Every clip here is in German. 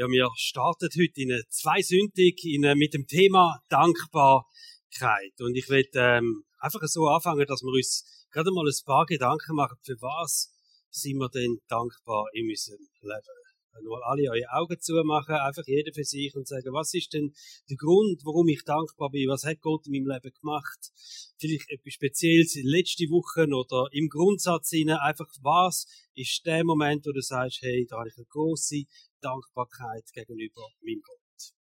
Ja, wir starten heute in eine Zweisündig mit dem Thema Dankbarkeit. Und ich will einfach so anfangen, dass wir uns gerade mal ein paar Gedanken machen, für was sind wir denn dankbar in unserem Leben. Wenn wir alle eure Augen zumachen, einfach jeder für sich und sagen, was ist denn der Grund, warum ich dankbar bin? Was hat Gott in meinem Leben gemacht? Vielleicht etwas Spezielles in den letzten Wochen oder im Grundsatz hinein. Einfach, was ist der Moment, wo du sagst, hey, da habe ich eine grosse Dankbarkeit gegenüber meinem Gott.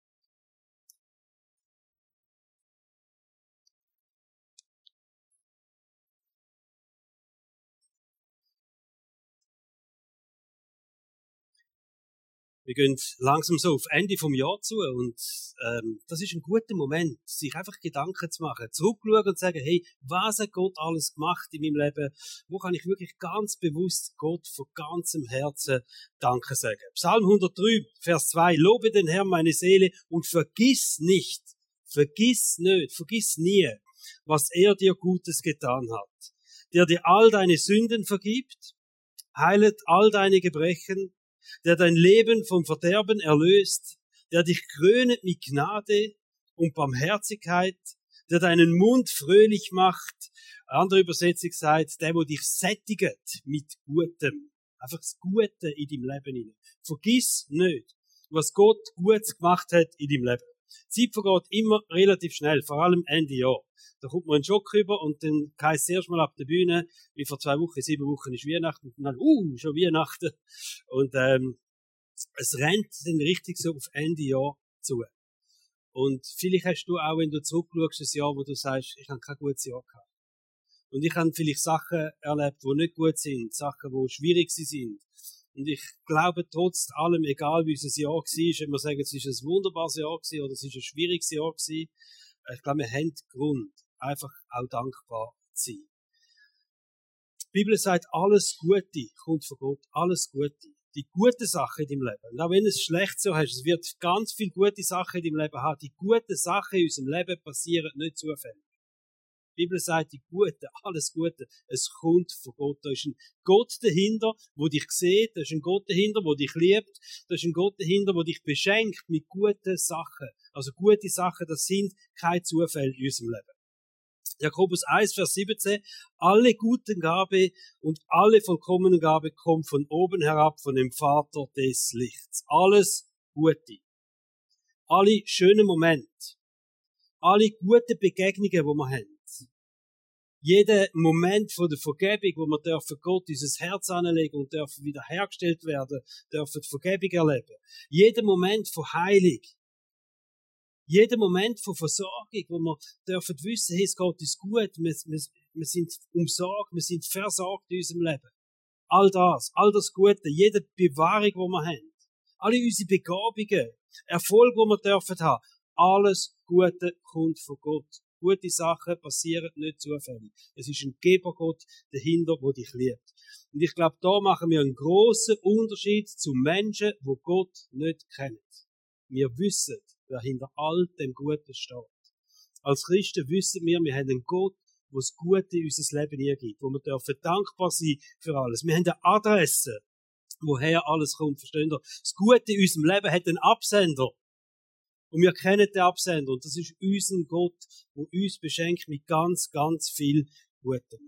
Wir gehen langsam so auf Ende vom Jahr zu und das ist ein guter Moment, sich einfach Gedanken zu machen, zurückschauen und sagen, hey, was hat Gott alles gemacht in meinem Leben? Wo kann ich wirklich ganz bewusst Gott von ganzem Herzen Danke sagen? Psalm 103, Vers 2, lobe den Herrn meine Seele und vergiss nicht, vergiss nie, was er dir Gutes getan hat. Der dir all deine Sünden vergibt, heilet all deine Gebrechen, der dein Leben vom Verderben erlöst, der dich krönet mit Gnade und Barmherzigkeit, der deinen Mund fröhlich macht. Eine andere Übersetzung sagt, der, der dich sättigt mit Gutem. Einfach das Gute in deinem Leben hinein. Vergiss nicht, was Gott Gutes gemacht hat in deinem Leben. Die Zeit vergeht immer relativ schnell, vor allem Ende Jahr. Da kommt man einen Schock rüber und dann heisst es erst mal ab der Bühne, wie vor 2 Wochen, 7 Wochen ist Weihnachten und dann, schon Weihnachten. Und es rennt dann richtig so auf Ende Jahr zu. Und vielleicht hast du auch, wenn du zurückschaust, ein Jahr, wo du sagst, ich habe kein gutes Jahr gehabt. Und ich habe vielleicht Sachen erlebt, die nicht gut sind, Sachen, die schwierig sind. Und ich glaube, trotz allem, egal wie unser Jahr war, wenn wir sagen, es ist ein wunderbares Jahr gewesen oder es ist ein schwieriges Jahr gewesen, ich glaube, wir haben Grund, einfach auch dankbar zu sein. Die Bibel sagt, alles Gute kommt von Gott, alles Gute. Die guten Sachen in deinem Leben. Und auch wenn es schlecht so hast, es wird ganz viele gute Sachen in deinem Leben haben. Die guten Sachen in unserem Leben passieren nicht zufällig. Die Bibel sagt, die Gute, alles Gute, es kommt von Gott. Da ist ein Gott dahinter, der dich sieht, da ist ein Gott dahinter, der dich liebt, da ist ein Gott dahinter, der dich beschenkt mit guten Sachen. Also gute Sachen, das sind kein Zufall in unserem Leben. Jakobus 1, Vers 17, alle guten Gabe und alle vollkommenen Gabe kommt von oben herab, von dem Vater des Lichts. Alles Gute. Alle schönen Momente. Alle guten Begegnungen, die wir haben. Jeder Moment von der Vergebung, wo wir dürfen Gott unser Herz anlegen und dürfen wiederhergestellt werden, dürfen Vergebung erleben. Jeder Moment von Heilung. Jeder Moment von Versorgung, wo wir dürfen wissen, hey, es geht uns gut, wir sind umsorgt, wir sind versorgt in unserem Leben. All das Gute, jede Bewahrung, die wir haben, alle unsere Begabungen, Erfolg, die wir dürfen haben, alles Gute kommt von Gott. Gute Sachen passieren nicht zufällig. Es ist ein Gebergott dahinter, der dich liebt. Und ich glaube, da machen wir einen grossen Unterschied zu Menschen, die Gott nicht kennen. Wir wissen, wer hinter all dem Guten steht. Als Christen wissen wir haben einen Gott, der das Gute in unser Leben hineingibt, wo wir dürfen dankbar sein für alles. Wir haben eine Adresse, woher alles kommt, verstehen ihr? Das Gute in unserem Leben hat einen Absender. Und wir kennen den Absender. Und das ist unser Gott, der uns beschenkt mit ganz, ganz viel Gutem.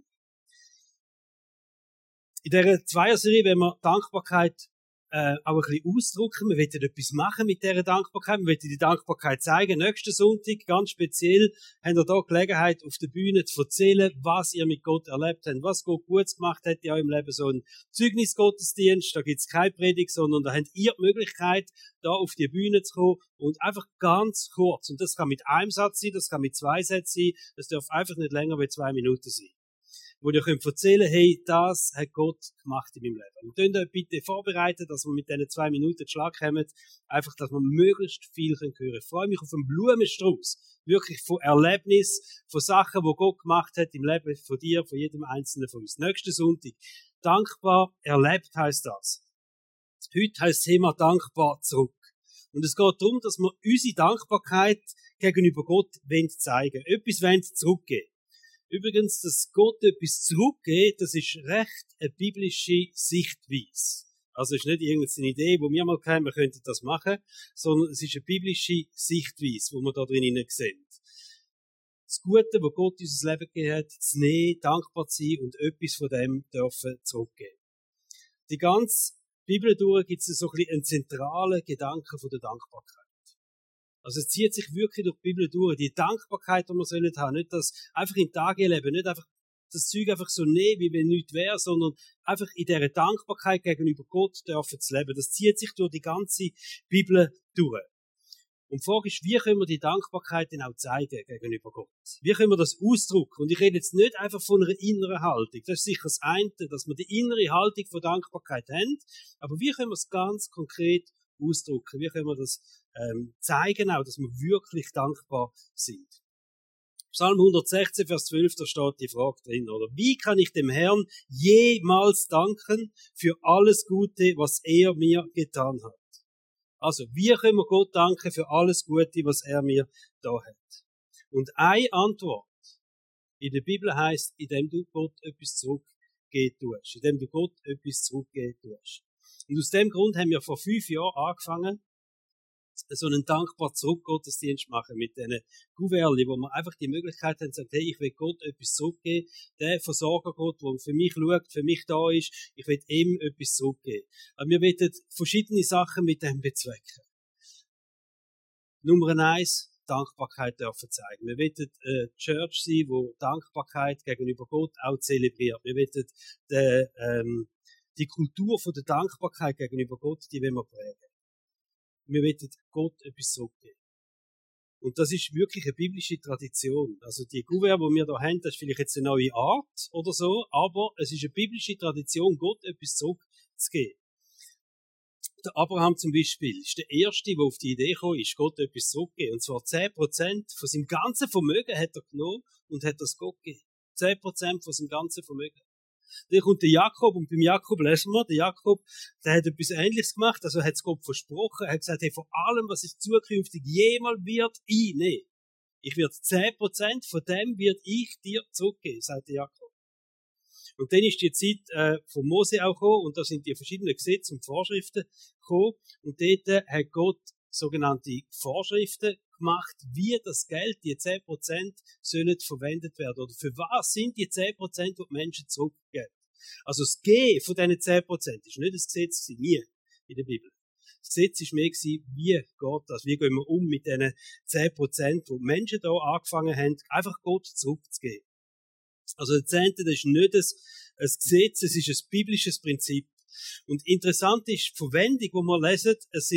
In dieser Zweierserie, wenn wir Dankbarkeit auch ein bisschen ausdrücken. Wir wollen etwas machen mit dieser Dankbarkeit. Wir wollen die Dankbarkeit zeigen. Nächsten Sonntag, ganz speziell, habt ihr da Gelegenheit, auf der Bühne zu erzählen, was ihr mit Gott erlebt habt, was Gott Gutes gemacht hat in eurem Leben. So ein Zeugnisgottesdienst, da gibt's keine Predigt, sondern da habt ihr die Möglichkeit, da auf die Bühne zu kommen und einfach ganz kurz, und das kann mit einem Satz sein, das kann mit 2 Sätzen sein, das darf einfach nicht länger als 2 Minuten sein. Wo ihr könnt erzählen, hey, das hat Gott gemacht in meinem Leben. Und könnt euch bitte vorbereiten, dass wir mit diesen 2 Minuten Schlag kommen, einfach, dass wir möglichst viel hören können. Ich freue mich auf einen Blumenstrauß, wirklich von Erlebnis, von Sachen, die Gott gemacht hat im Leben von dir, von jedem Einzelnen von uns. Nächsten Sonntag. Dankbar erlebt heisst das. Heute heisst das Thema dankbar zurück. Und es geht darum, dass wir unsere Dankbarkeit gegenüber Gott zeigen wollen. Etwas zurückgeben. Übrigens, dass Gott etwas zurückgeht, das ist recht eine biblische Sichtweise. Also es ist nicht irgendeine Idee, wo wir mal kennen, wir könnten das machen, sondern es ist eine biblische Sichtweise, wo wir da drin sehen. Das Gute, was Gott in unser Leben gegeben hat, zu nehmen, dankbar zu sein und etwas von dem dürfen zurückgeben. Die ganze Bibel durch gibt es so ein bisschen einen zentralen Gedanken von der Dankbarkeit. Also es zieht sich wirklich durch die Bibel durch. Die Dankbarkeit, die wir sollen haben, nicht das einfach im Tag leben, nicht einfach das Zeug einfach so nehmen, wie wenn nichts wäre, sondern einfach in dieser Dankbarkeit gegenüber Gott dürfen zu leben. Das zieht sich durch die ganze Bibel durch. Und die Frage ist, wie können wir die Dankbarkeit denn auch zeigen gegenüber Gott? Wie können wir das ausdrücken? Und ich rede jetzt nicht einfach von einer inneren Haltung. Das ist sicher das eine, dass wir die innere Haltung von Dankbarkeit haben. Aber wie können wir es ganz konkret ausdrücken? Wie können wir das zeigen auch, dass wir wirklich dankbar sind? Psalm 116, Vers 12, da steht die Frage drin, oder? Wie kann ich dem Herrn jemals danken für alles Gute, was er mir getan hat? Also, wie können wir Gott danken für alles Gute, was er mir da hat? Und eine Antwort in der Bibel heisst, indem du Gott etwas zurückgeben tust. Indem du Gott etwas zurückgeben tust. Und aus dem Grund haben wir vor 5 Jahren angefangen, so einen dankbar Zurück-Gottesdienst machen mit diesen Kuverli, wo man einfach die Möglichkeit haben, zu sagen, hey, ich will Gott etwas zurückgeben, der Versorger Gott, der für mich schaut, für mich da ist, ich will ihm etwas zurückgeben. Aber wir wollen verschiedene Sachen mit dem bezwecken. Nummer 1, Dankbarkeit dürfen zeigen. Wir wollen eine Church sein, wo Dankbarkeit gegenüber Gott auch zelebriert. Wir wollen die Kultur von der Dankbarkeit gegenüber Gott, die wollen wir prägen. Wir wollen Gott etwas zurückgeben. Und das ist wirklich eine biblische Tradition. Also die Kuvert, die wir da haben, das ist vielleicht jetzt eine neue Art oder so, aber es ist eine biblische Tradition, Gott etwas zurückzugeben. Der Abraham zum Beispiel ist der Erste, der auf die Idee gekommen ist, Gott etwas zurückzugeben. Und zwar 10% von seinem ganzen Vermögen hat er genommen und hat das Gott gegeben. 10% von seinem ganzen Vermögen. Dann kommt der Jakob, und beim Jakob lesen wir, der Jakob, der hat etwas Ähnliches gemacht, also hat es Gott versprochen, er hat gesagt, hey, von allem, was ich zukünftig jemals wird einnehmen, ich werde 10% von dem wird ich dir zurückgeben, sagt der Jakob. Und dann ist die Zeit von Mose auch gekommen, und da sind die verschiedenen Gesetze und Vorschriften gekommen, und dort hat Gott sogenannte Vorschriften gemacht, wie das Geld, die 10%, sollen verwendet werden. Oder für was sind die 10%, die Menschen zurückgeben? Also das Gehen von diesen 10% ist nicht das Gesetz, nie in der Bibel. Das Gesetz ist mehr gewesen, wie geht das? Wie gehen wir um mit diesen 10%, die Menschen da angefangen haben, einfach Gott zurückzugeben? Also der Zehnte, das ist nicht ein Gesetz, es ist ein biblisches Prinzip. Und interessant ist die Verwendung, die wir lesen,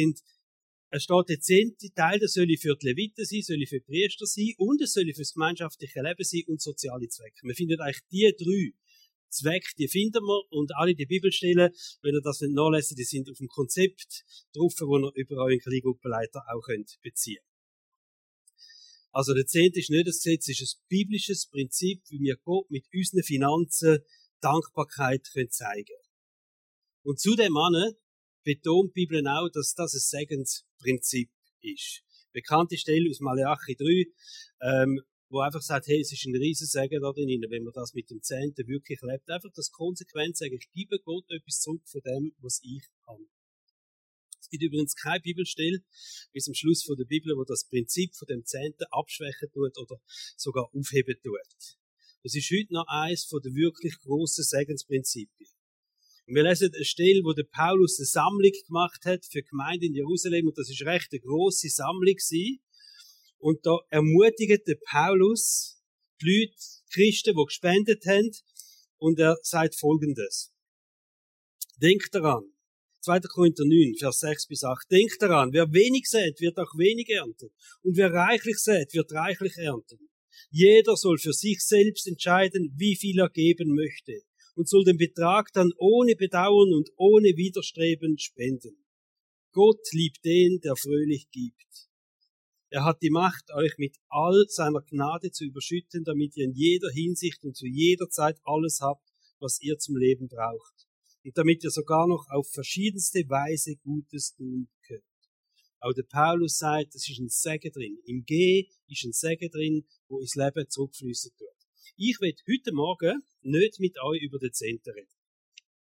es steht der 10. Teil, das soll für die Leviten sein, soll für die Priester sein und es soll für das gemeinschaftliche Leben sein und soziale Zwecke. Wir finden eigentlich die 3 Zwecke, die finden wir, und alle die Bibelstellen, wenn ihr das nicht nachlesen, die sind auf dem Konzept drauf, wo ihr über euren Kleingruppenleiter auch beziehen könnt. Also der 10. ist nicht das Gesetz, es ist ein biblisches Prinzip, wie wir Gott mit unseren Finanzen Dankbarkeit zeigen können. Und zu dem Mann betont die Bibel auch, dass das ein Segensprinzip ist. Bekannte Stelle aus Malachi 3, wo einfach sagt, hey, es ist ein riesen Segen da drin, wenn man das mit dem 10. wirklich lebt. Einfach das konsequent sagen, ich gebe Gott etwas zurück von dem, was ich kann. Es gibt übrigens keine Bibelstelle bis zum Schluss von der Bibel, wo das Prinzip von dem 10. abschwächen tut oder sogar aufheben tut. Das ist heute noch eines von den wirklich grossen Segensprinzipien. Und wir lesen eine Stelle, wo der Paulus eine Sammlung gemacht hat für die Gemeinde in Jerusalem, und das ist recht eine grosse Sammlung gewesen. Und da ermutigt der Paulus die Leute, die Christen, die gespendet haben, und er sagt Folgendes. Denkt daran, 2. Korinther 9, Vers 6 bis 8, denkt daran, wer wenig sät, wird auch wenig ernten, und wer reichlich sät, wird reichlich ernten. Jeder soll für sich selbst entscheiden, wie viel er geben möchte, und soll den Betrag dann ohne Bedauern und ohne Widerstreben spenden. Gott liebt den, der fröhlich gibt. Er hat die Macht, euch mit all seiner Gnade zu überschütten, damit ihr in jeder Hinsicht und zu jeder Zeit alles habt, was ihr zum Leben braucht. Und damit ihr sogar noch auf verschiedenste Weise Gutes tun könnt. Auch der Paulus sagt, es ist ein Segen drin. Im Gehen ist ein Segen drin, wo ins Leben zurückfließen tut. Ich will heute Morgen nicht mit euch über den 10. reden.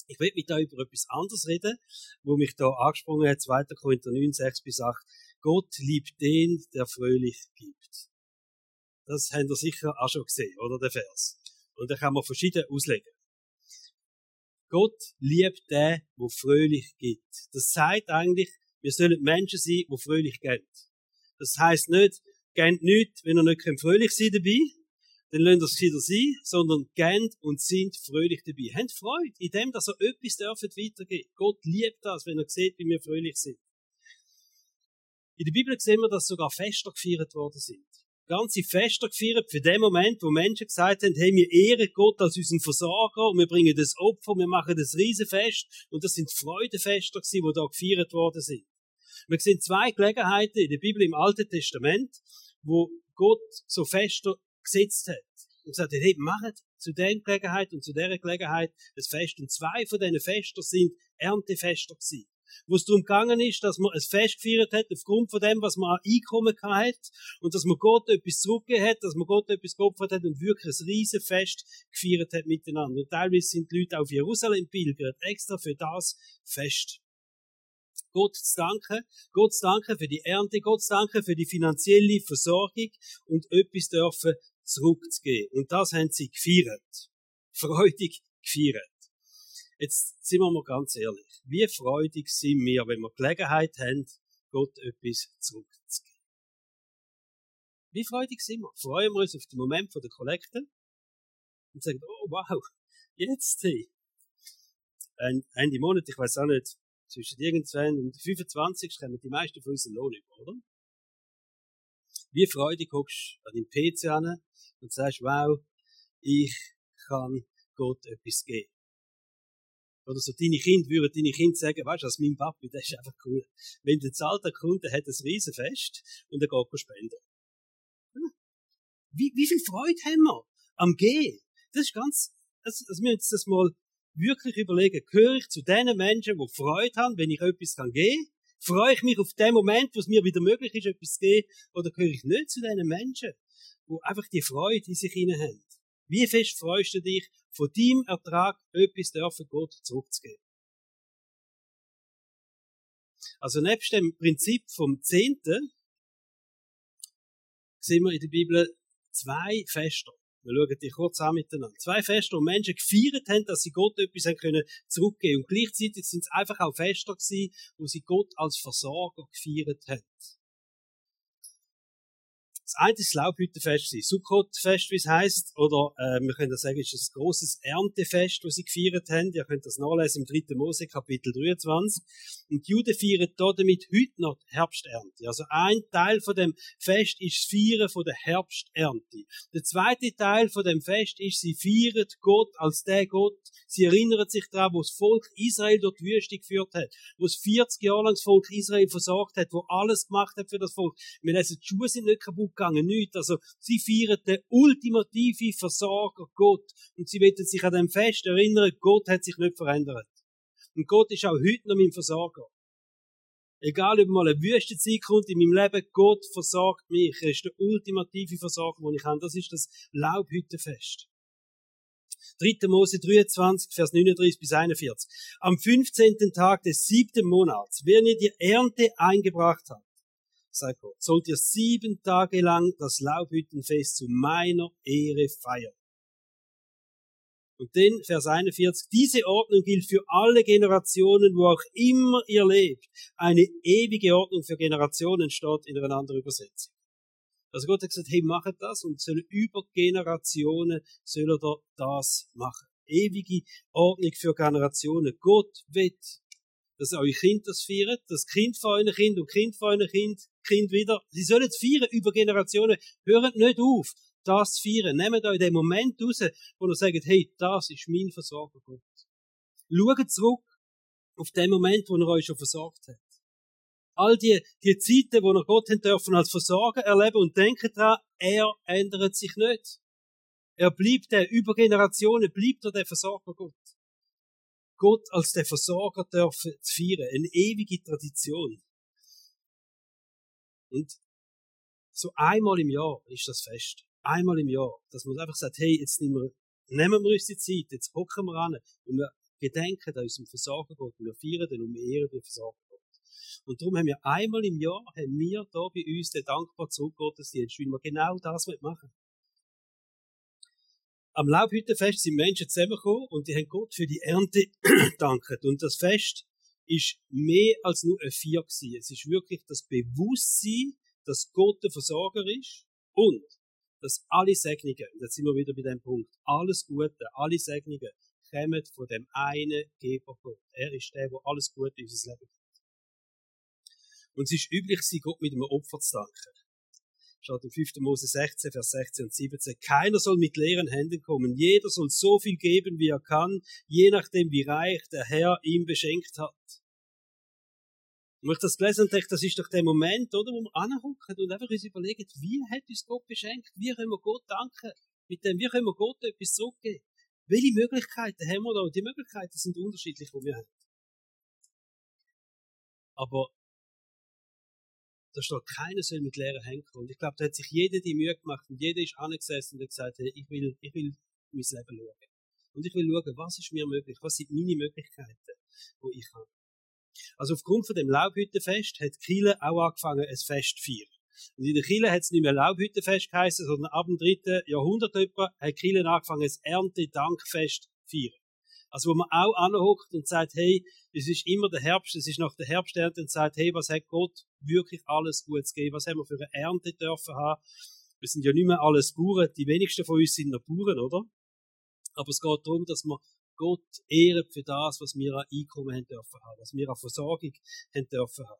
Ich will mit euch über etwas anderes reden, wo mich da angesprochen hat, 2. Korinther 9, 6-8. Gott liebt den, der fröhlich gibt. Das habt ihr sicher auch schon gesehen, oder, der Vers. Und den kann man verschieden auslegen. Gott liebt den, der fröhlich gibt. Das sagt eigentlich, wir sollen Menschen sein, die fröhlich geben. Das heisst nicht, gebt nichts, wenn ihr nicht fröhlich sein dabei, dann lasst ihr es wieder sein, sondern gebt und sind fröhlich dabei. Habt Freude in dem, dass ihr etwas weitergeben dürft. Gott liebt das, wenn er sieht, wie wir fröhlich sind. In der Bibel sehen wir, dass sogar Feste gefeiert worden sind. Ganze Feste gefeiert für den Moment, wo Menschen gesagt haben, hey, wir ehren Gott als unseren Versorger und wir bringen das Opfer, wir machen das Riesenfest. Und das sind Freudenfeste gewesen, die da gefeiert worden sind. Wir sehen 2 Gelegenheiten in der Bibel im Alten Testament, wo Gott so Feste gesetzt hat. Und gesagt hat, hey, macht zu der Gelegenheit und zu dieser Gelegenheit das Fest. Und 2 von diesen Festen sind Erntefeste gewesen. Wo es darum gegangen ist, dass man ein Fest gefeiert hat, aufgrund von dem, was man an Einkommen hat, und dass man Gott etwas zurückgegeben hat, dass man Gott etwas geopfert hat und wirklich ein Riesenfest gefeiert hat miteinander. Und teilweise sind die Leute auf Jerusalem pilgert, extra für das Fest. Gott zu danken für die Ernte, Gott zu danken für die finanzielle Versorgung und etwas dürfen zurückzugeben. Und das haben sie gefeiert. Freudig gefeiert. Jetzt sind wir mal ganz ehrlich. Wie freudig sind wir, wenn wir Gelegenheit haben, Gott etwas zurückzugeben? Wie freudig sind wir? Freuen wir uns auf den Moment der Kollekte und sagen, oh wow, jetzt hey. Ende Monat, ich weiß auch nicht, zwischen irgendwann und 25 kommen die meisten von uns einen Lohn über, oder? Wie freudig hockst du an deinem PC an und sagst, wow, ich kann Gott etwas geben. Oder so deine Kinder sagen, weißt du, als mein Papi, das ist einfach cool. Wenn der zahlt, der Kunde hat ein Riesenfest und er geht spenden. Wie viel Freude haben wir am Gehen? Das ist ganz, also wir müssen das mal wirklich überlegen. Gehöre ich zu den Menschen, die Freude haben, wenn ich etwas geben kann? Freue ich mich auf den Moment, wo es mir wieder möglich ist, etwas zu geben? Oder gehöre ich nicht zu den Menschen, die einfach die Freude in sich hinein haben? Wie fest freust du dich, von deinem Ertrag etwas dürfen Gott zurückzugeben? Also nebst dem Prinzip vom Zehnten sehen wir in der Bibel 2 Feste. Wir schauen die kurz an miteinander. 2 Feste, wo Menschen gefeiert haben, dass sie Gott etwas haben können zurückgeben. Und gleichzeitig sind es einfach auch Feste gewesen, wo sie Gott als Versorger gefeiert haben. Das eine ist das Laubhüttenfest, Sukkot-Fest, wie es heisst, oder wir können das sagen, es ist ein grosses Erntefest, das sie gefeiert haben. Ihr könnt das nachlesen im 3. Mose, Kapitel 23. Und die Juden feiern da damit heute noch die Herbsternte. Also ein Teil von dem Fest ist das Feiern von der Herbsternte. Der zweite Teil von dem Fest ist, sie feiern Gott als der Gott. Sie erinnern sich daran, wo das Volk Israel durch die Wüste geführt hat, wo es 40 Jahre lang das Volk Israel versorgt hat, wo alles gemacht hat für das Volk. Wir lesen, die Schuhe sind nicht kaputt gegangen, nichts. Also, sie feiern den ultimativen Versorger Gott. Und sie wollen sich an dem Fest erinnern, Gott hat sich nicht verändert. Und Gott ist auch heute noch mein Versorger. Egal, ob mal eine Wüstenzeit kommt in meinem Leben, Gott versorgt mich. Er ist der ultimative Versorger, den ich habe. Das ist das Laubhüttenfest. 3. Mose 23, Vers 39 bis 41. Am 15. Tag des 7. Monats, wenn ihr die Ernte eingebracht habt, sagt Gott, sollt ihr 7 Tage lang das Laubhüttenfest zu meiner Ehre feiern. Und dann, Vers 41, diese Ordnung gilt für alle Generationen, wo auch immer ihr lebt. Eine ewige Ordnung für Generationen steht in einer anderen Übersetzung. Also Gott hat gesagt, hey, macht das und über Generationen soll er das machen. Ewige Ordnung für Generationen. Gott will, dass eure Kinder das feiern, das Kind von euren Kind und Kind von euren Kind wieder. Sie sollen es feiern über Generationen. Hört nicht auf, das zu feiern. Nehmt euch den Moment raus, wo ihr sagt, hey, das ist mein Versorger Gott. Schaut zurück auf den Moment, wo er euch schon versorgt hat. All die Zeiten, wo ihr Gott haben dürfen als Versorger erleben und denken daran, er ändert sich nicht. Er bleibt über Generationen bleibt er der Versorger Gott. Gott als der Versorger dürfen zu feiern. Eine ewige Tradition. Und so einmal im Jahr ist das Fest. Einmal im Jahr. Dass man einfach sagt, hey, jetzt nehmen wir uns die Zeit, jetzt hocken wir an und wir gedenken an unserem Versorger Gott. Wir feiern den und wir ehren den Versorger Gott. Und darum haben wir einmal im Jahr, haben wir da bei uns den dankbaren Zurückgottesdienst, weil wir genau das machen. Am Laubhüttenfest sind Menschen zusammengekommen und die haben Gott für die Ernte gedankt. Und das Fest ist mehr als nur ein Feier gewesen. Es ist wirklich das Bewusstsein, dass Gott der Versorger ist und dass alle Segnungen, und jetzt sind wir wieder bei dem Punkt, alles Gute, alle Segnungen kommen von dem einen Geber Gott. Er ist der, der alles Gute in unser Leben gibt. Und es ist üblich, Gott mit einem Opfer zu danken. Steht im 5. Mose 16, Vers 16 und 17. Keiner soll mit leeren Händen kommen. Jeder soll so viel geben, wie er kann, je nachdem, wie reich der Herr ihm beschenkt hat. Und ich das gelesen und dachte, das ist doch der Moment, oder, wo wir anhocken und einfach uns überlegen, wie hat uns Gott beschenkt? Wie können wir Gott danken? Mit dem, wie können wir Gott etwas zurückgeben? Welche Möglichkeiten haben wir da? Und die Möglichkeiten sind unterschiedlich, die wir haben. Aber da steht, keiner soll mit leeren Händen kommen. Und ich glaube, da hat sich jeder die Mühe gemacht und jeder ist angesessen und hat gesagt, hey, ich will mein Leben schauen. Und ich will schauen, was ist mir möglich? Was sind meine Möglichkeiten, die ich habe? Also aufgrund von dem Laubhüttenfest hat die Kirche auch angefangen, ein Fest zu feiern. Und in der Kirche hat es nicht mehr Laubhüttenfest geheißen, sondern ab dem 3. Jahrhundert etwa hat die Kirche angefangen, ein Erntedankfest zu feiern. Also wo man auch anhockt und sagt, hey, es ist immer der Herbst, es ist nach der Herbsternte und sagt, hey, was hat Gott wirklich alles Gutes gegeben? Was haben wir für eine Ernte dürfen haben? Wir sind ja nicht mehr alles Bauern, die wenigsten von uns sind noch Bauern, oder? Aber es geht darum, dass wir Gott ehren für das, was wir an Einkommen haben dürfen haben, was wir an Versorgung haben dürfen haben.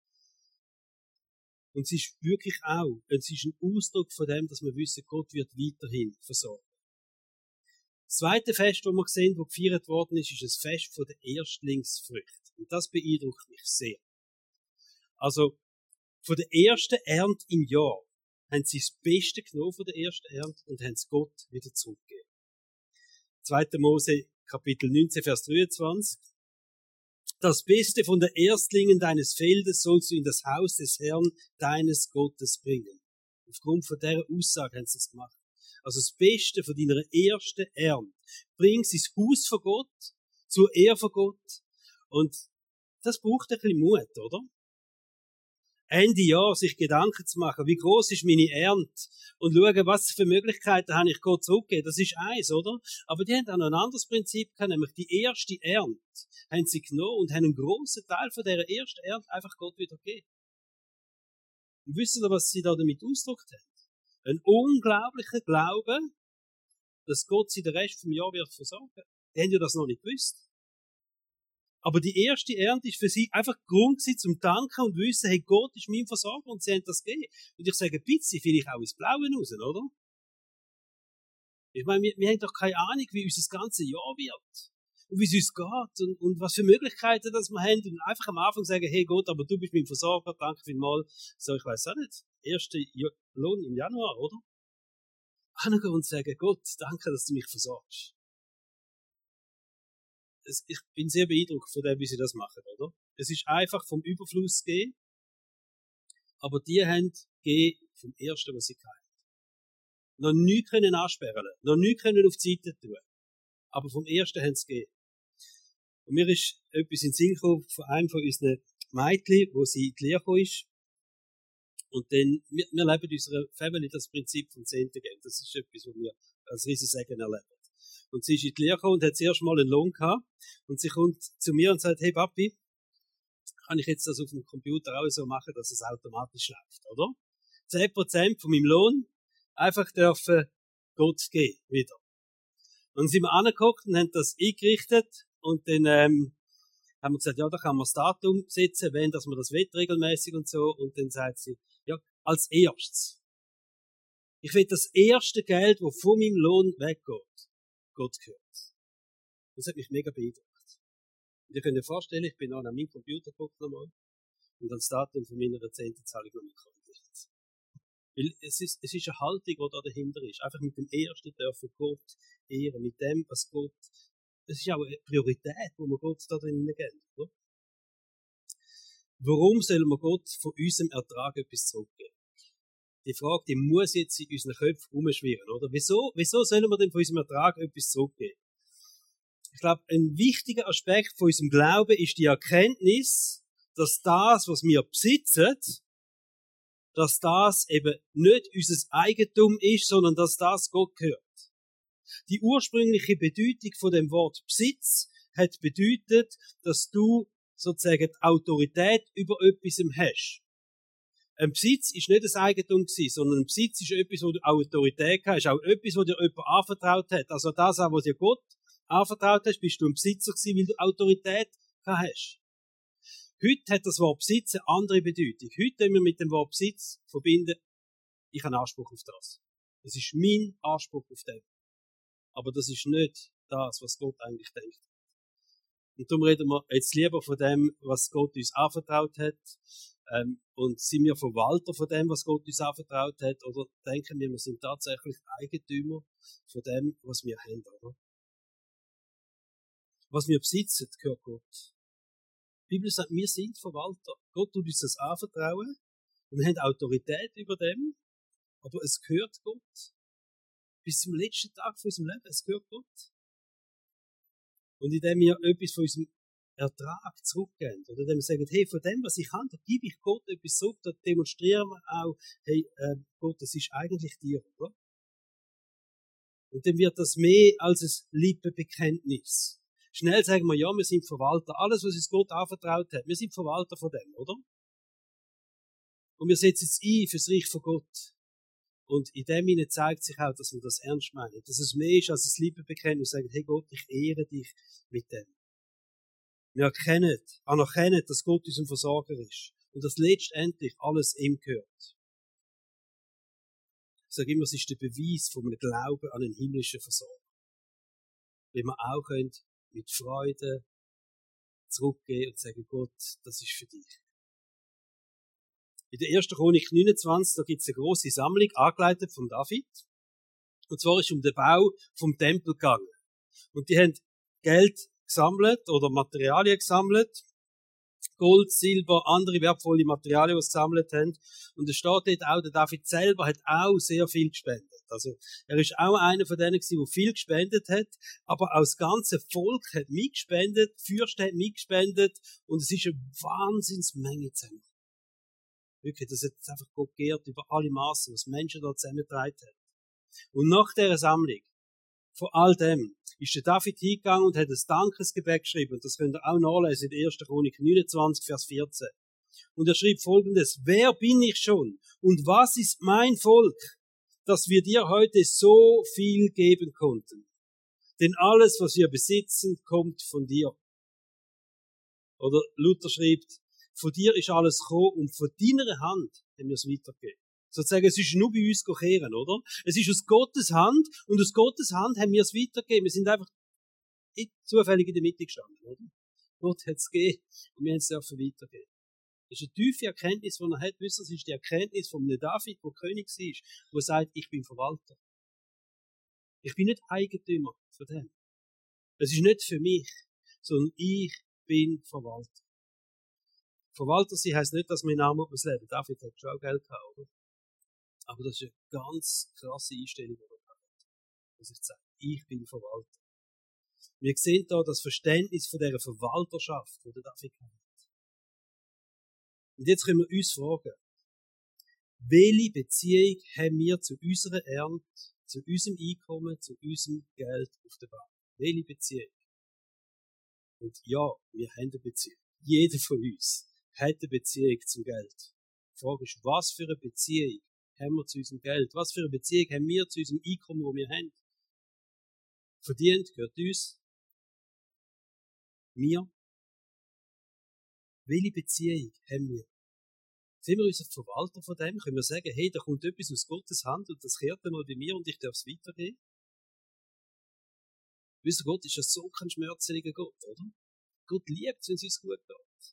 Und es ist wirklich auch, es ist ein Ausdruck von dem, dass wir wissen, Gott wird weiterhin versorgen. Das zweite Fest, das wir sehen, das gefeiert worden ist, ist das Fest von der Erstlingsfrüchte. Und das beeindruckt mich sehr. Also, von der ersten Ernte im Jahr haben sie das Beste genommen von der ersten Ernte und haben es Gott wieder zurückgegeben. 2. Mose, Kapitel 19, Vers 23. Das Beste von der Erstlingen deines Feldes sollst du in das Haus des Herrn, deines Gottes, bringen. Aufgrund von dieser Aussage haben sie es gemacht. Also das Beste von deiner ersten Ernte. Bring es ins Haus von Gott, zur Ehre von Gott. Und das braucht ein bisschen Mut, oder? Ende Jahr sich Gedanken zu machen, wie groß ist meine Ernte und schauen, was für Möglichkeiten habe ich Gott zurückgegeben. Das ist eins, oder? Aber die haben dann ein anderes Prinzip gehabt, nämlich die erste Ernte haben sie genommen und haben einen grossen Teil von dieser ersten Ernte einfach Gott wieder gegeben. Und wissen Sie, was sie da damit ausgedrückt haben? Ein unglaublicher Glaube, dass Gott sie den Rest vom Jahr wird versorgen. Die haben ja das noch nicht gewusst. Aber die erste Ernte ist für sie einfach Grund zum Danken und wissen, hey, Gott ist mein Versorger und sie haben das gegeben. Und ich sage, bitte, vielleicht auch ins Blaue raus, oder? Ich meine, wir haben doch keine Ahnung, wie unser ganzes Jahr wird. Und wie es uns geht und was für Möglichkeiten das wir haben. Und einfach am Anfang sagen, hey Gott, aber du bist mein Versorger, danke vielmals. So, ich weiss auch nicht. Erster Lohn im Januar, oder? Hingehen und sagen, Gott, danke, dass du mich versorgst. Ich bin sehr beeindruckt von dem, wie sie das machen, oder? Es ist einfach vom Überfluss gehen, aber die haben gegeben vom Ersten, was sie hatten. Noch nichts können ansperren, noch nichts können auf die Seite tun, aber vom Ersten haben sie gegeben. Und mir ist etwas in den Sinn gekommen von einem von unseren Mädchen, wo sie in die Lehre gekommen ist. Und dann, wir leben in unserer Family das Prinzip vom Zehnten geben. Das ist etwas, was wir als Riesensegen erleben. Und sie ist in die Lehre gekommen und hat zuerst mal einen Lohn gehabt. Und sie kommt zu mir und sagt, hey Papi, kann ich jetzt das auf dem Computer auch so machen, dass es automatisch läuft, oder? 10% von meinem Lohn einfach dürfen Gott geben, wieder. Und dann sind wir angeguckt und haben das eingerichtet und dann haben wir gesagt, ja, da kann man das Datum setzen, wenn dass man das will, regelmäßig und so. Und dann sagt sie, ja, als erstes. Ich will das erste Geld, das von meinem Lohn weggeht, Gott gehört. Das hat mich mega beeindruckt. Und ihr könnt euch vorstellen, ich bin noch an meinem Computer geguckt nochmal und ans Datum von meiner 10. Zahlung noch mitgekommen. Weil es ist eine Haltung, die da dahinter ist. Einfach mit dem Ersten dürfen Gott ehren, mit dem, was Gott, es ist auch eine Priorität, wo wir Gott da drin geben, oder? Warum sollen wir Gott von unserem Ertrag etwas zurückgeben? Die Frage, die muss jetzt in unseren Köpfen rumschwirren, oder? Wieso sollen wir denn von unserem Ertrag etwas zurückgeben? Ich glaube, ein wichtiger Aspekt von unserem Glauben ist die Erkenntnis, dass das, was wir besitzen, dass das eben nicht unser Eigentum ist, sondern dass das Gott gehört. Die ursprüngliche Bedeutung von dem Wort Besitz hat bedeutet, dass du sozusagen die Autorität über etwas hast. Ein Besitz ist nicht ein Eigentum gewesen, sondern ein Besitz ist etwas, wo du Autorität hast, auch etwas, wo dir jemand anvertraut hat. Also das auch, was dir Gott anvertraut hast, bist du ein Besitzer gewesen, weil du Autorität hast. Heute hat das Wort Besitz eine andere Bedeutung. Heute können wir mit dem Wort Besitz verbinden, ich habe Anspruch auf das. Das ist mein Anspruch auf dem. Aber das ist nicht das, was Gott eigentlich denkt. Und darum reden wir jetzt lieber von dem, was Gott uns anvertraut hat, und sind wir Verwalter von dem, was Gott uns anvertraut hat, oder denken wir sind tatsächlich Eigentümer von dem, was wir haben, oder? Was wir besitzen, gehört Gott. Die Bibel sagt, wir sind Verwalter. Gott tut uns das anvertrauen und wir haben Autorität über dem, aber es gehört Gott. Bis zum letzten Tag von unserem Leben, es gehört Gott. Und indem wir etwas von unserem Ertrag zurückgeben, oder indem wir sagen, hey, von dem, was ich habe, da gebe ich Gott etwas zurück, da demonstrieren wir auch, hey, Gott, das ist eigentlich dir, oder? Und dann wird das mehr als ein Lippenbekenntnis. Schnell sagen wir, ja, wir sind Verwalter. Alles, was uns Gott anvertraut hat, wir sind Verwalter von dem, oder? Und wir setzen es ein fürs Reich von Gott. Und in dem Sinne zeigt sich auch, dass wir das ernst meinen. Dass es mehr ist als ein Lippenbekenntnis und sagen, hey Gott, ich ehre dich mit dem. Wir anerkennen, dass Gott unser Versorger ist. Und dass letztendlich alles ihm gehört. Ich sage immer, es ist der Beweis von einem Glauben an einen himmlischen Versorger. Wie wir auch können mit Freude zurückgehen und sagen, Gott, das ist für dich. In der 1. Chronik 29, da gibt es eine grosse Sammlung, angeleitet von David. Und zwar ist um den Bau vom Tempel gegangen. Und die haben Geld gesammelt oder Materialien gesammelt. Gold, Silber, andere wertvolle Materialien, die sie gesammelt haben. Und es steht dort auch, der David selber hat auch sehr viel gespendet. Also, er ist auch einer von denen gewesen, der viel gespendet hat. Aber auch das ganze Volk hat mitgespendet, die Fürsten haben mitgespendet. Und es ist eine Wahnsinnsmenge zusammen. Wirklich, das hat einfach Gott geehrt über alle Massen, was Menschen da zusammengetragen haben. Und nach dieser Sammlung, von all dem, ist der David hingegangen und hat ein Dankesgebet geschrieben. Und das könnt ihr auch nachlesen in der 1. Chronik 29, Vers 14. Und er schrieb Folgendes: Wer bin ich schon? Und was ist mein Volk, dass wir dir heute so viel geben konnten? Denn alles, was wir besitzen, kommt von dir. Oder Luther schreibt, von dir ist alles gekommen und von deiner Hand haben wir es weitergegeben. Sozusagen, es ist nur bei uns kehren, oder? Es ist aus Gottes Hand und aus Gottes Hand haben wir es weitergegeben. Wir sind einfach zufällig in der Mitte gestanden, oder? Gott hat es gegeben und wir haben es dürfen weitergeben. Das ist eine tiefe Erkenntnis, die er hat. Wisst ihr, das ist die Erkenntnis von einem David, der König war, der sagt, ich bin Verwalter. Ich bin nicht Eigentümer von dem. Es ist nicht für mich, sondern ich bin Verwalter. Verwalter sein heisst nicht, dass man in Armut muss leben. David hat schon auch Geld gehabt, oder? Aber das ist eine ganz krasse Einstellung, die er hat. Dass ich sage, ich bin Verwalter. Wir sehen da das Verständnis von dieser Verwalterschaft, die der David hat. Und jetzt können wir uns fragen, welche Beziehung haben wir zu unserer Ernte, zu unserem Einkommen, zu unserem Geld auf der Bank? Welche Beziehung? Und ja, wir haben eine Beziehung. Jeder von uns hat eine Beziehung zum Geld. Die Frage ist, was für eine Beziehung haben wir zu unserem Geld? Was für eine Beziehung haben wir zu unserem Einkommen, das wir haben? Verdient gehört uns. Mir. Welche Beziehung haben wir? Sind wir unser Verwalter von dem? Können wir sagen, hey, da kommt etwas aus Gottes Hand und das kehrt einmal bei mir und ich darf es weitergeben? Wisst ihr, Gott ist ja so kein schmerzlicher Gott, oder? Gott liebt es, wenn es uns gut geht.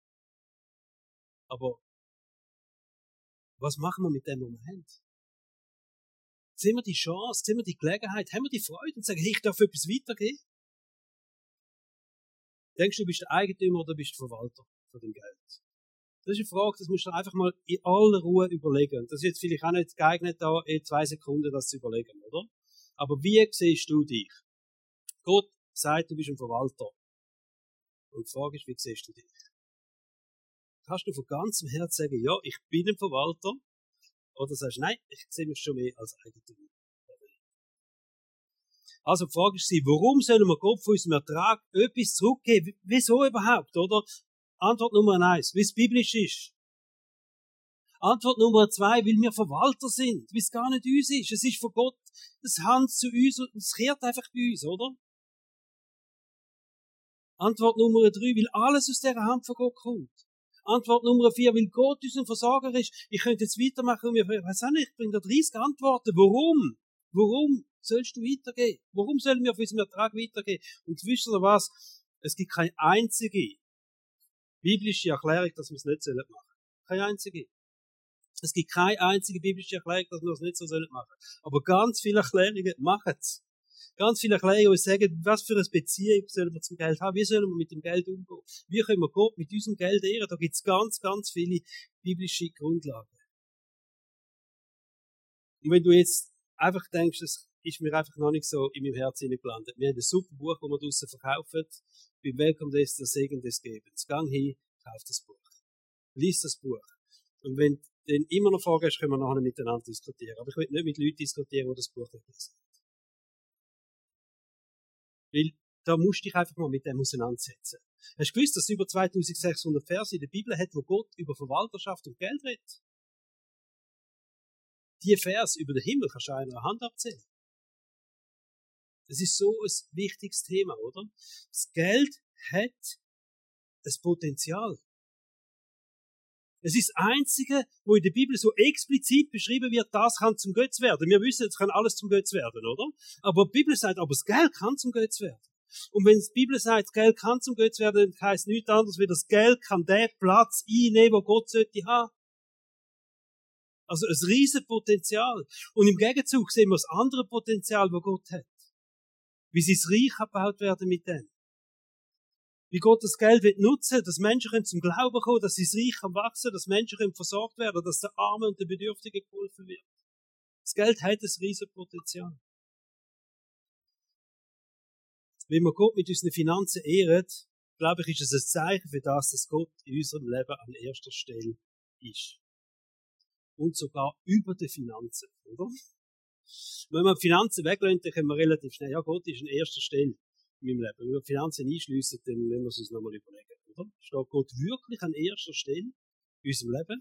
Aber was machen wir mit dem, was wir haben? Sehen wir die Chance, sehen wir die Gelegenheit, haben wir die Freude und sagen, hey, ich darf etwas weitergeben? Denkst du, du bist der Eigentümer oder bist du Verwalter von dem Geld? Das ist eine Frage, das musst du einfach mal in aller Ruhe überlegen. Und das ist jetzt vielleicht auch nicht geeignet, da in 2 Sekunden das zu überlegen, oder? Aber wie siehst du dich? Gott sagt, du bist ein Verwalter. Und die Frage ist, wie siehst du dich? Kannst du von ganzem Herzen sagen, ja, ich bin ein Verwalter? Oder sagst du, nein, ich sehe mich schon mehr als Eigentümer? Also die Frage ist, warum sollen wir Gott von unserem Ertrag etwas zurückgeben? Wieso überhaupt, oder? Antwort Nummer 1, wie es biblisch ist. Antwort Nummer 2, weil wir Verwalter sind, weil es gar nicht uns ist. Es ist von Gott das Hand zu uns und es kehrt einfach bei uns, oder? Antwort Nummer 3, weil alles aus dieser Hand von Gott kommt. Antwort Nummer 4, weil Gott unser Versorger ist. Ich könnte jetzt weitermachen und ich weiß auch nicht, ich bringe da 30 Antworten. Warum? Warum sollst du weitergehen? Warum sollen wir auf unserem Ertrag weitergehen? Und wisst ihr was? Es gibt keine einzige biblische Erklärung, dass wir es nicht machen sollen. Keine einzige. Es gibt keine einzige biblische Erklärung, dass wir es nicht so machen sollen. Aber ganz viele Erklärungen machen es. Ganz viele Erklärungen sagen, was für eine Beziehung sollen wir zum Geld haben, wie sollen wir mit dem Geld umgehen, wie können wir Gott mit unserem Geld ehren. Da gibt es ganz, ganz viele biblische Grundlagen. Und wenn du jetzt einfach denkst, das ist mir einfach noch nicht so in meinem Herzen gelandet. Wir haben ein super Buch, das wir draussen verkaufen. Beim Welcome Days der Segen des Gebens. Gang hin, kauf das Buch. Lies das Buch. Und wenn du dann immer noch Fragen hast, können wir nachher miteinander diskutieren. Aber ich will nicht mit Leuten diskutieren, die das Buch nicht lesen. Weil da musst du dich einfach mal mit dem auseinandersetzen. Hast du gewusst, dass es über 2600 Verse in der Bibel hat, wo Gott über Verwalterschaft und Geld redet? Die Vers über den Himmel kannst du an einer Hand abzählen. Das ist so ein wichtiges Thema, oder? Das Geld hat ein Potenzial. Es ist das Einzige, wo in der Bibel so explizit beschrieben wird, das kann zum Götz werden. Wir wissen, es kann alles zum Götz werden, oder? Aber die Bibel sagt, aber das Geld kann zum Götz werden. Und wenn die Bibel sagt, das Geld kann zum Götz werden, dann heisst nichts anderes, wie das Geld kann den Platz einnehmen, wo Gott sollte haben. Also ein riesen Potenzial. Und im Gegenzug sehen wir das andere Potenzial, das Gott hat. Wie sein Reich gebaut werden mit dem. Wie Gott das Geld nutzen will, dass Menschen zum Glauben kommen, dass sein Reich wachsen kann, dass Menschen versorgt werden, dass der Armen und den Bedürftigen geholfen wird. Das Geld hat ein riesen Potenzial. Wenn wir Gott mit unseren Finanzen ehren, glaube ich, ist es ein Zeichen für das, dass Gott in unserem Leben an erster Stelle ist. Und sogar über den Finanzen, oder? Wenn wir die Finanzen weglassen, dann können wir relativ schnell, ja, Gott ist an erster Stelle in meinem Leben. Wenn wir die Finanzen einschliessen, dann müssen wir es uns nochmal überlegen, oder? Steht Gott wirklich an erster Stelle in unserem Leben?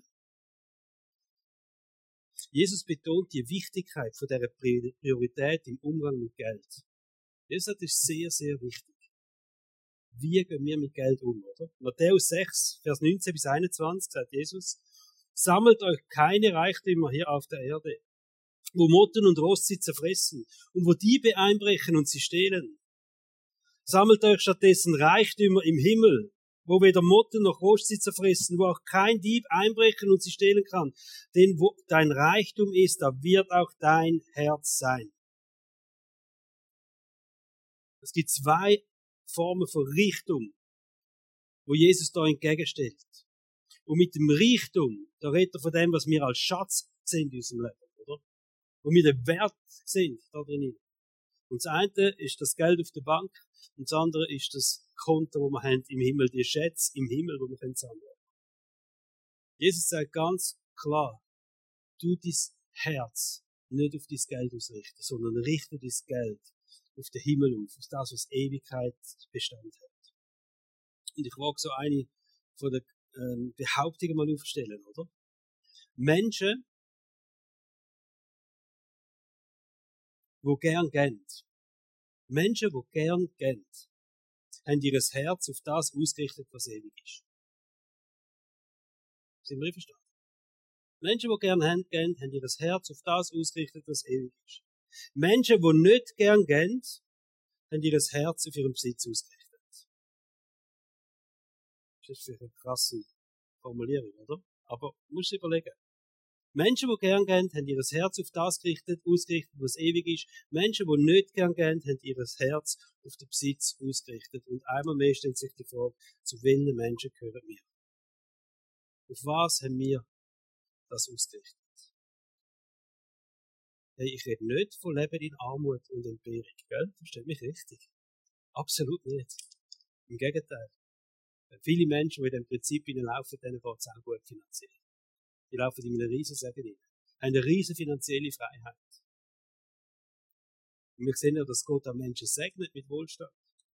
Jesus betont die Wichtigkeit von dieser Priorität im Umgang mit Geld. Das ist sehr, sehr wichtig. Wie gehen wir mit Geld um, oder? Matthäus 6, Vers 19 bis 21 sagt Jesus, sammelt euch keine Reichtümer hier auf der Erde, wo Motten und Rost sie zerfressen und wo Diebe einbrechen und sie stehlen. Sammelt euch stattdessen Reichtümer im Himmel, wo weder Motten noch Rost sie zerfressen, wo auch kein Dieb einbrechen und sie stehlen kann. Denn wo dein Reichtum ist, da wird auch dein Herz sein. Es gibt zwei Formen von Reichtum, wo Jesus da entgegenstellt. Und mit dem Reichtum, da redet er von dem, was wir als Schatz sehen in unserem Leben, oder? Wo wir den Wert sehen da drin. Und das eine ist das Geld auf der Bank und das andere ist das Konto, wo wir haben im Himmel, die Schätze im Himmel, wo wir sammeln können. Jesus sagt ganz klar, tu dein Herz nicht auf dein Geld ausrichten, sondern richte dein Geld auf den Himmel auf das, was Ewigkeit Bestand hat. Und ich mag so eine von den Behauptungen mal aufstellen, oder? Menschen, die gern gehen, haben ihr Herz auf das ausgerichtet, was ewig ist. Sind wir einverstanden? Menschen, die gern gehen, haben ihr Herz auf das ausgerichtet, was ewig ist. Menschen, die nicht gern gehen, haben ihr Herz auf ihren Besitz ausgerichtet. Das ist eine krasse Formulierung, oder? Aber musst du überlegen. Menschen, die gern gehen, haben ihr Herz auf das ausgerichtet, was ewig ist. Menschen, die nicht gern gehen, haben ihr Herz auf den Besitz ausgerichtet. Und einmal mehr stellt sich die Frage, zu welchen Menschen gehören wir? Auf was haben wir das ausgerichtet? Hey, ich rede nicht von Leben in Armut und Entbehrung, gell? Versteht mich richtig. Absolut nicht. Im Gegenteil. Viele Menschen, die in diesem Prinzip hineinlaufen, denen geht es auch gut finanziell. Die laufen in einem riesen Segen rein. Haben eine riesen finanzielle Freiheit. Und wir sehen ja, dass Gott auch Menschen segnet mit Wohlstand.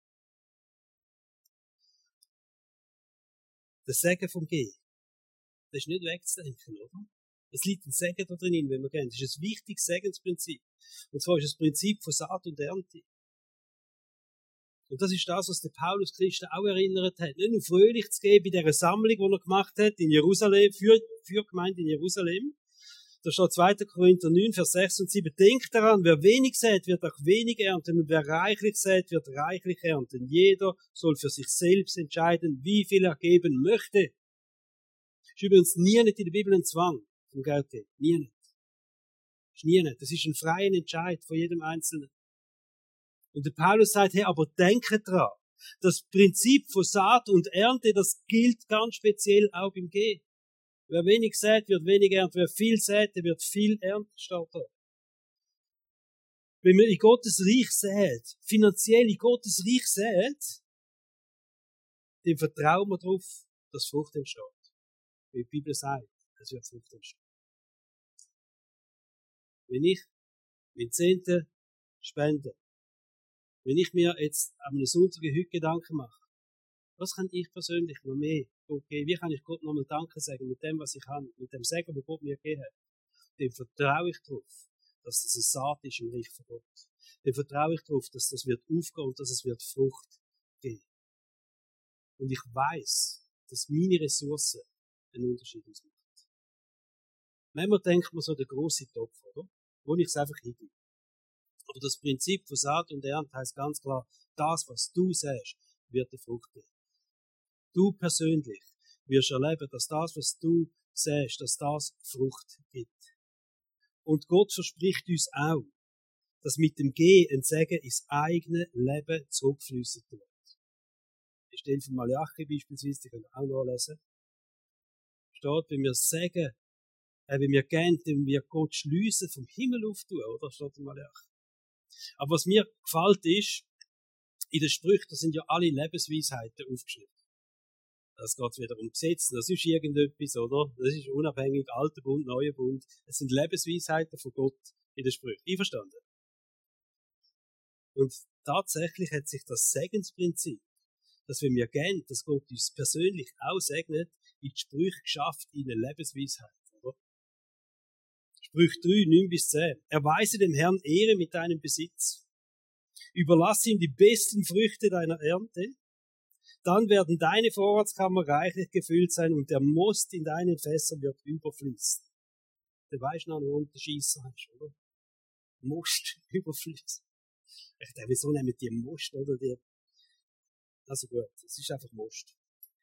Der Segen vom Gehen, das ist nicht wegzudenken, oder? Es liegt ein Segen da drin, wenn wir gehen. Das ist ein wichtiges Segensprinzip. Und zwar ist es das Prinzip von Saat und Ernte. Und das ist das, was der Paulus Christen auch erinnert hat. Nicht nur fröhlich zu geben bei dieser Sammlung, die er gemacht hat in Jerusalem, für Gemeinde in Jerusalem. Da steht 2. Korinther 9, Vers 6 und 7. Denkt daran, wer wenig sät, wird auch wenig ernten. Und wer reichlich sät, wird reichlich ernten. Jeder soll für sich selbst entscheiden, wie viel er geben möchte. Das ist übrigens nie nicht in der Bibel ein Zwang vom Geld geben. Nie nicht. Das ist nie nicht. Das ist ein freier Entscheid von jedem Einzelnen. Und der Paulus sagt, hey, aber denkt dran. Das Prinzip von Saat und Ernte, das gilt ganz speziell auch beim Gehen. Wer wenig sät, wird wenig ernten. Wer viel sät, der wird viel ernten, steht da. Wenn man in Gottes Reich sät, finanziell in Gottes Reich sät, dann vertrauen wir darauf, dass Frucht entsteht. Wie die Bibel sagt, es wird Frucht entstehen. Wenn ich mein Zehnten spende, wenn ich mir jetzt an einem Sonntag heute Gedanken mache, was kann ich persönlich noch mehr Gott geben? Wie kann ich Gott nochmal Danke sagen mit dem, was ich habe, mit dem Segen, den Gott mir gegeben hat? Dem vertraue ich darauf, dass das eine Saat ist im Reich von Gott. Dem vertraue ich darauf, dass das wird aufgehen und dass es wird Frucht geben. Und ich weiß, dass meine Ressourcen einen Unterschied ausmachen. Manchmal denkt man so der grosse Topf, oder? Wo ich es einfach hingebe. Aber das Prinzip von Saat und Ernte heisst ganz klar, das, was du säst, wird eine Frucht geben. Du persönlich wirst erleben, dass das, was du säst, dass das Frucht gibt. Und Gott verspricht uns auch, dass mit dem Gehen ein Segen ins eigene Leben zurückfließen wird. Die Stelle von Malachi beispielsweise, die könnt ihr auch nachlesen. Steht, wenn wir sagen, wenn wir gehen, dann wir Gott schliessen vom Himmel auftun, oder? Steht in Malachi. Aber was mir gefällt ist, in den Sprüchen, da sind ja alle Lebensweisheiten aufgeschrieben. Das geht wieder um Gesetze, das ist irgendetwas, oder? Das ist unabhängig, alter Bund, neuer Bund. Es sind Lebensweisheiten von Gott in den Sprüchen. Einverstanden? Und tatsächlich hat sich das Segensprinzip, dass wenn wir gehen, dass Gott uns persönlich auch segnet, in die Sprüche geschafft in eine Lebensweisheit, oder? Sprüche 3, 9 bis 10. Erweise dem Herrn Ehre mit deinem Besitz. Überlasse ihm die besten Früchte deiner Ernte. Dann werden deine Vorratskammer reichlich gefüllt sein und der Most in deinen Fässern wird überfließen. Du weißt noch, wo der Schiesser ist, oder? Most überfließen. Ich denke, wieso nehmen die Most, oder? Also gut, es ist einfach Most.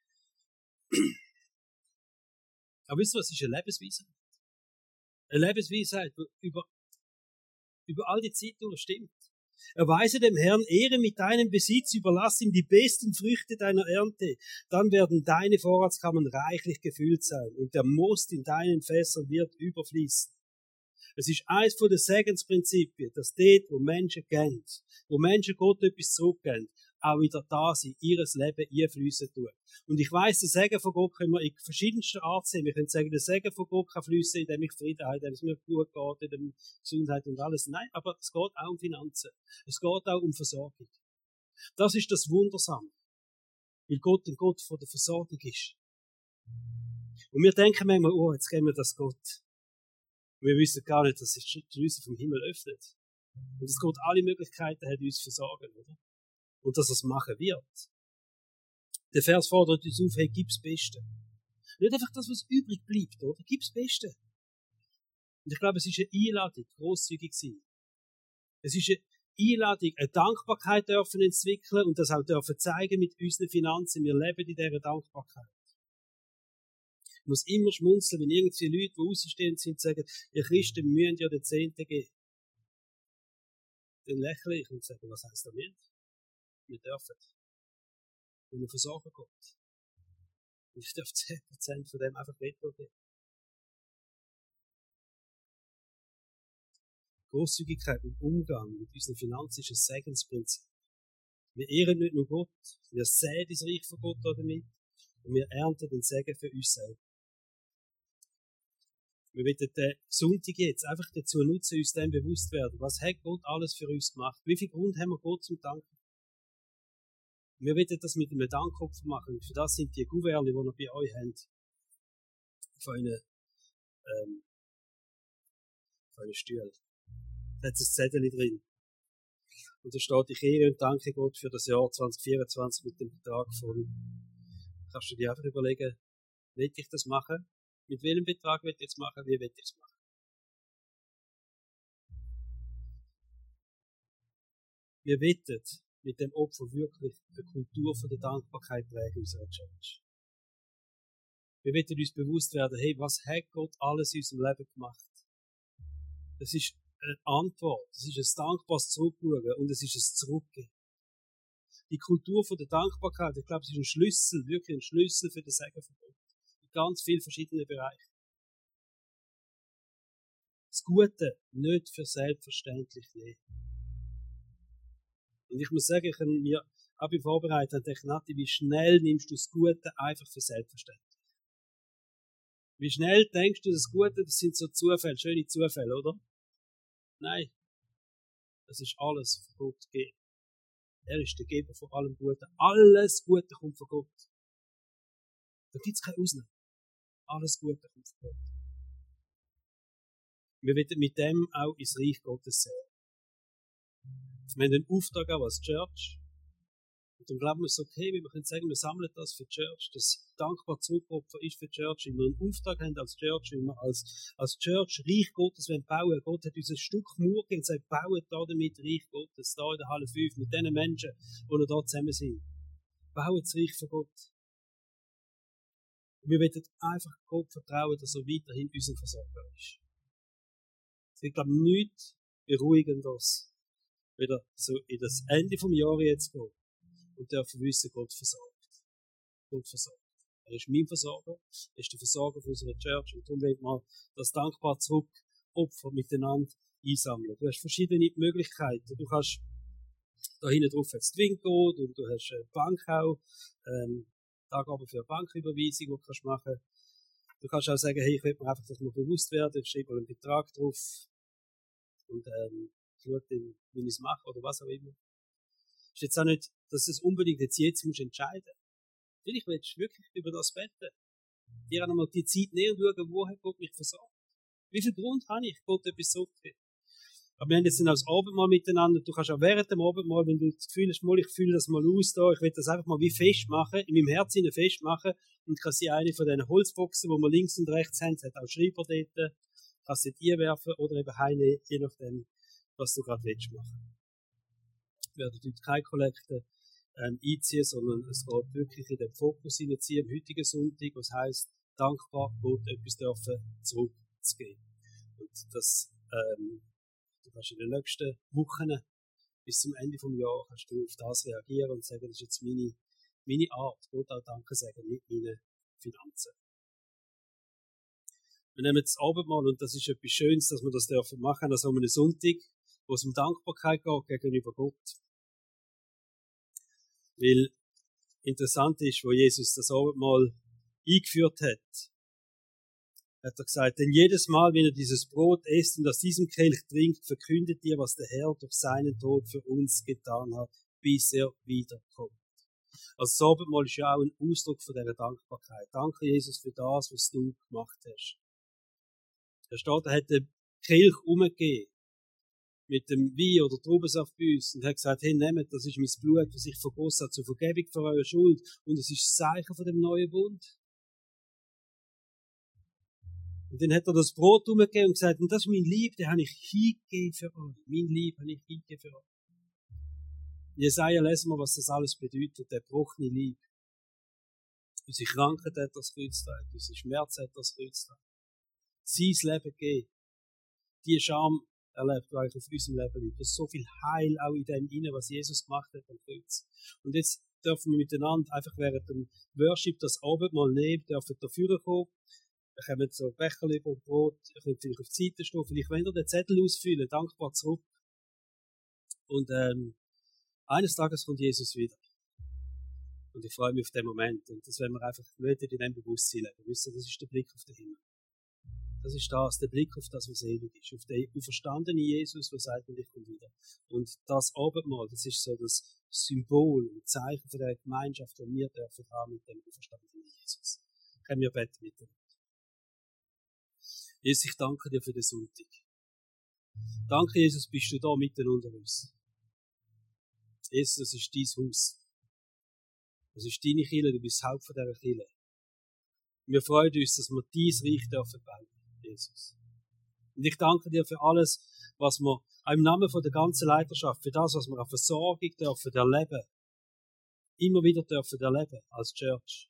Aber wisst ihr, was ist eine Lebensweisheit? Eine Lebensweisheit, die über all die Zeit durch stimmt. Erweise dem Herrn Ehre mit deinem Besitz, überlass ihm die besten Früchte deiner Ernte. Dann werden deine Vorratskammern reichlich gefüllt sein und der Most in deinen Fässern wird überfließen. Es ist eines von den Segensprinzipien, dass dort, wo Menschen gehen, wo Menschen Gott etwas zurückgeben, auch wieder da sie ihres Leben einfließen tun. Und ich weiss, der Segen von Gott können wir in verschiedenster Art sehen. Wir können sagen, der Segen von Gott kann fließen, indem ich Frieden habe, indem es mir gut geht, indem Gesundheit und alles. Nein, aber es geht auch um Finanzen. Es geht auch um Versorgung. Das ist das Wundersame. Weil Gott ein Gott von der Versorgung ist. Und wir denken manchmal, oh, jetzt kennen wir das Gott. Und wir wissen gar nicht, dass sich die Schlüsse vom Himmel öffnet. Und dass Gott alle Möglichkeiten hat, uns zu versorgen, oder? Und dass er es machen wird. Der Vers fordert uns auf, hey, gib's Beste. Nicht einfach das, was übrig bleibt, oder? Gib's Beste. Und ich glaube, es ist eine Einladung, grosszügig sein. Es ist eine Einladung, eine Dankbarkeit dürfen entwickeln und das auch dürfen zeigen mit unseren Finanzen. Wir leben in dieser Dankbarkeit. Ich muss immer schmunzeln, wenn irgendwie Leute, die außenstehend sind, sagen, ihr Christen müssen ja den Zehnten geben. Dann lächle ich und sage, was heisst das nicht? Wir dürfen. Wenn wir versorgen Gott. Und ich darf 10% von dem einfach weggeben. Grosszügigkeit und Umgang mit unseren Finanzen ist ein Segensprinzip. Wir ehren nicht nur Gott, wir sehen das Reich von Gott damit und wir ernten den Segen für uns selbst. Wir wollen den Sonntag jetzt einfach dazu nutzen, uns dem bewusst werden. Was hat Gott alles für uns gemacht? Wie viel Grund haben wir Gott zum Danken? Wir wollen das mit einem Dankopfer machen. Und für das sind die Gouverne, die ihr bei euch habt, von euren Stühlen. Da hat es ein Zettel drin. Und da steht, ich ehre und danke Gott für das Jahr 2024 mit dem Betrag von, kannst du dir einfach überlegen, will ich das machen? Mit welchem Betrag will ich es machen? Wie will ich es machen? Wir wollen mit dem Opfer wirklich eine Kultur von der Dankbarkeit prägen in unserer Church. Wir wollen uns bewusst werden, hey, was hat Gott alles in unserem Leben gemacht? Das ist eine Antwort, das ist ein dankbares Zurückschauen und es ist ein Zurückgehen. Die Kultur von der Dankbarkeit, ich glaube, es ist ein Schlüssel, wirklich ein Schlüssel für den Segen von Gott. In ganz vielen verschiedenen Bereichen. Das Gute nicht für selbstverständlich nehmen. Und ich muss sagen, ich habe mir auch beim Vorbereiten gedacht, Nati, wie schnell nimmst du das Gute einfach für selbstverständlich? Wie schnell denkst du, das Gute, das sind so Zufälle, schöne Zufälle, oder? Nein. Das ist alles von Gott gegeben. Er ist der Geber von allem Guten. Alles Gute kommt von Gott. Da gibt es keine Ausnahme. Alles Gute kommt von Gott. Wir wollen mit dem auch ins Reich Gottes sehen. Wir haben einen Auftrag auch als Church. Und dann glauben wir so, okay, wir können sagen, wir sammeln das für die Church. Das dankbar Zurückopfer ist für die Church, weil wir einen Auftrag haben als Church, weil wir als Church Reich Gottes bauen wollen. Gott hat uns ein Stück Mauer gegeben und sagt, bauen da damit Reich Gottes, da in der Halle 5, mit den Menschen, die da zusammen sind. Bauen das Reich von Gott. Und wir wollen einfach Gott vertrauen, dass er weiterhin unser Versorger ist. Ich glaube, nichts Beruhigendes, wieder so in das Ende vom Jahr jetzt gehen und dürfen wissen, Gott versorgt. Gott versorgt. Er ist mein Versorger, er ist der Versorger von unserer Church und darum wollen wir das dankbar Zurückopfer miteinander einsammeln. Du hast verschiedene Möglichkeiten. Du kannst da hinten drauf jetzt Twingo und du hast eine Bank auch, Angaben für eine Banküberweisung, die du kannst machen. Du kannst auch sagen, hey, ich will mir einfach, dass wir bewusst werden, ich schreibe mal einen Betrag drauf und schaue dann, wie ich es mache oder was auch immer. Ist jetzt auch nicht, dass du es unbedingt jetzt musst entscheiden. Vielleicht willst du wirklich über das beten. Dir auch nochmal die Zeit nehmen und schauen, wo hat Gott mich versorgt. Wie viel Grund habe ich, Gott etwas so zu geben? Aber wir haben jetzt dann auch das Abendmahl miteinander. Du kannst auch während dem Abendmahl, wenn du das Gefühl hast, ich fühle das mal aus da, ich will das einfach mal wie festmachen, in meinem Herzen festmachen und kann sie eine von diesen Holzboxen, wo wir links und rechts haben, hat auch Schreiber dort, kannst du die werfen oder eben eine, je nachdem, was du gerade willst machen. Wir werden dort keine Kollekte einziehen, sondern es geht wirklich in den Fokus hineinziehen am heutigen Sonntag, was heisst, dankbar Gott etwas dürfen zurückzugeben. Und das, du kannst in den nächsten Wochen bis zum Ende des Jahres kannst du auf das reagieren und sagen, das ist jetzt meine Art, Gott auch Danke sagen mit meinen Finanzen. Wir nehmen das Abendmahl und das ist etwas Schönes, dass wir das dürfen machen an so einem Sonntag, wo es um Dankbarkeit geht gegenüber Gott. Weil interessant ist, wo Jesus das Abendmahl eingeführt hat er gesagt, denn jedes Mal, wenn ihr dieses Brot esst und aus diesem Kelch trinkt, verkündet ihr, was der Herr durch seinen Tod für uns getan hat, bis er wiederkommt. Also das Abendmahl ist ja auch ein Ausdruck von dieser Dankbarkeit. Danke, Jesus, für das, was du gemacht hast. Der Staat hat den Kelch umgegeben mit dem Wein oder Traubensaft bei uns und hat gesagt, hey, nehmt, das ist mein Blut, das ich vergossen habe zur Vergebung für eure Schuld und es ist das Zeichen von dem neuen Bund. Und dann hat er das Brot umgegeben und gesagt, und das ist mein Lieb, den habe ich hingegeben für euch. Mein Lieb habe ich hingegeben für euch. In Jesaja lesen wir, was das alles bedeutet, der gebrochene Lieb. Unsere Krankheit hat das Kreuz getragen, unsere Schmerz hat das Kreuz getragen. Sein Leben gegeben. Die Scham erlebt, die euch auf unserem Leben liegt. Das ist so viel Heil auch in dem inne, was Jesus gemacht hat am Kreuz. Und jetzt dürfen wir miteinander einfach während dem Worship das Abendmahl nehmen, dürfen dafür kommen. Wir kommen so Becherchen und Brot, ihr könnt vielleicht auf die Seite stehen, vielleicht wollt ihr den Zettel ausfüllen, dankbar zurück. Und Eines Tages kommt Jesus wieder. Und ich freue mich auf den Moment. Und das werden wir einfach in dem Bewusstsein leben. Wissen, das ist der Blick auf den Himmel. Das ist das, der Blick auf das, was ewig ist. Auf den auferstandenen Jesus, der sagt, und ich komme wieder. Und das Abendmahl, das ist so das Symbol und Zeichen von der Gemeinschaft, die wir dürfen haben mit dem auferstandenen Jesus. Können wir beten miteinander. Jesus, ich danke dir für den Sonntag. Danke, Jesus, bist du da mitten unter uns. Jesus, das ist dein Haus. Das ist deine Kirche, du bist das Haupt von dieser Kirche. Wir freuen uns, dass wir dein Reich dürfen bauen, Jesus. Und ich danke dir für alles, was wir auch im Namen von der ganzen Leiterschaft, für das, was wir an Versorgung dürfen erleben, immer wieder dürfen erleben als Church.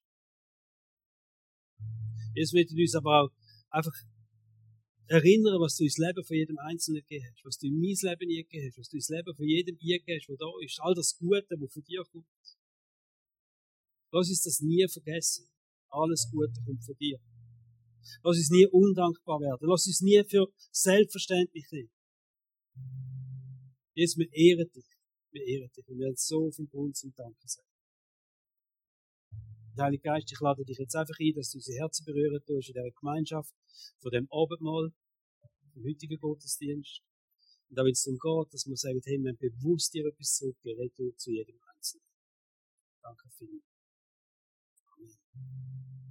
Jesus, wir uns aber auch einfach erinnern, was du ins Leben von jedem Einzelnen gegeben hast, was du in mein Leben gegeben hast, was du ins Leben von jedem gegeben hast, der da ist, all das Gute, was von dir kommt. Lass uns das nie vergessen. Alles Gute kommt von dir. Lass uns nie undankbar werden. Lass uns nie für selbstverständlich nehmen. Jesus, wir ehren dich. Wir ehren dich. Und wir haben so viel Grund zum Danken sagen. Heiliger Geist, ich lade dich jetzt einfach ein, dass du unsere Herzen berühren tust in dieser Gemeinschaft, von dem Abendmahl, vom heutigen Gottesdienst. Und auch wenn es darum geht, dass wir sagen, hey, wir haben bewusst dir etwas zurückgegeben, red du zu jedem Einzelnen. Danke vielmals. Amen.